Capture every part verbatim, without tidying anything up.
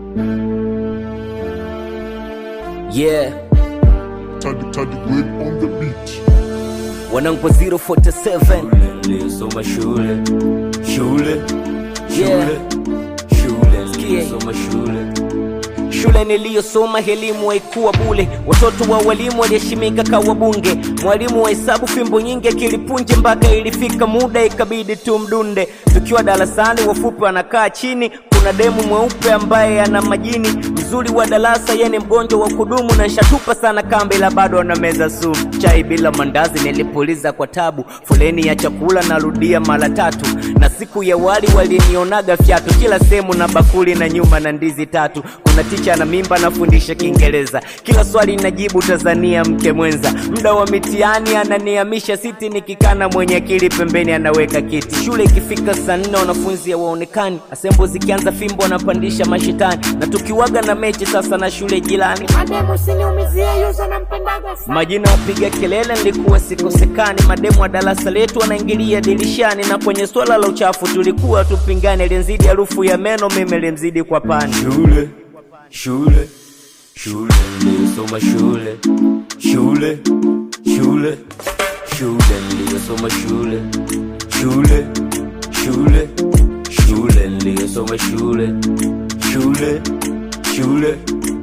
Yeah. Tadi Tadi Win on the beat. Wanangu zero forty seven. Niliyosoma shule, shule, Yeah. shule, shule, niliyosoma shule. Shule niliyosoma elimu haikuwa bure. Watoto wa walimu waliheshimika kawa bunge. Mwalimu wa hesabu fimbo nyingi akilipunje mpaka ilifika muda ikabidi tumdunde. Tukiwa darasani wafupi wanakaa chini, kuna demu mweupe ambaye ana majini. Mzuri wa darasa yeye ni mgonjwa wa kudumu, na nshatupa sana kambi la bado ana meza sumu. Chai bila mandazi nilipuliza kwa tabu, foleni ya chakula narudia mara tatu. Na siku ya wali walinionaga fiatu, kila sehemu na bakuli na nyuma na ndizi tatu. Kuna ticha na mimba nafundisha Kiingereza, kila swali najibu Tanzania mke mwenza. Muda wa mitihani ananiamisha siti, nikikana mwenye akili pembeni anaweka kiti. Shule ikifika saa nne wanafunzi hawaonekani, asembo zikianza fimbo anapandisha mashitani. Na tukiwaga na mechi sasa na shule jirani, mademu usiniumizie yuza nampendaga sana. majina wapiga kelele nilikuwa sikosekani. Mademu wa darasa letu wanaingilia dirishani, na kwenye swala la uchafu tulikuwa tupingane. Lenzidi harufu ya meno mimi lemzidi kwa pani. Shule, shule, shule, niliyosoma shule, shule, shule, shule, niliyosoma shule, shule, shule, shule, niliyosoma shule, shule, shule,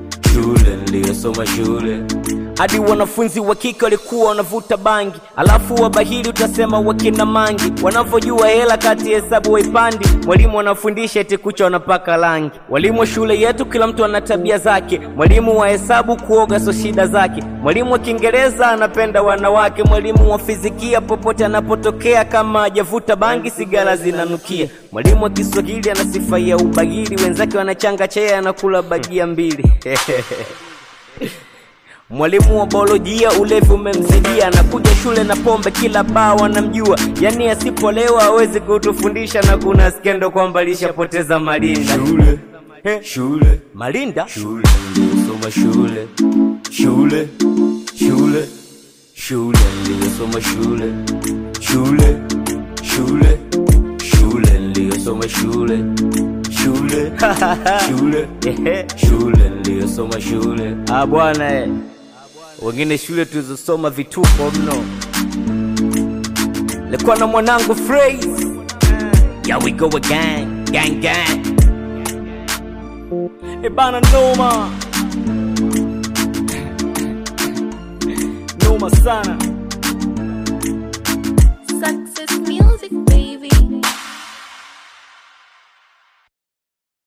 shule, niliyosoma shule. Hadi wanafunzi wa kike walikuwa wanavuta bangi, alafu wabahili utasema wakina mangi. Wanavyojua hela kati hesabu waipandi, mwalimu anafundisha eti kucha wanapaka rangi. Walimu wa shule yetu kila mtu ana tabia zake. Mwalimu wa hesabu kuoga so shida zake. Mwalimu wa Kiingereza anapenda wanawake. Mwalimu wa fizikia popote anapotokea, kama hajavuta bangi sigara zinanukia. Mwalimu wa Kiswahili ana sifa ya ubahili, wenzake wanachanga chai anakula bajia mbili. Mwalimu wa biolojia ulevi umemzidia, anakuja shule na pombe kila baa wanamjua. Yani asipolewa hawezi kutufundisha, na kuna skendo kwamba lishapoteza Malinda. Shule, He? shule, Malinda? shule, niliyosoma shule, shule, shule, shule, niliyosoma shule, shule, shule, shule, niliyosoma shule, shule, shule, shule, niliyosoma shule. Ah bwana eh. Wengine shule tulizosoma vituko mno. Lekuwa na mwanangu Phrase. Yeah, we go again, gang gang. Ebana noma. Noma sana.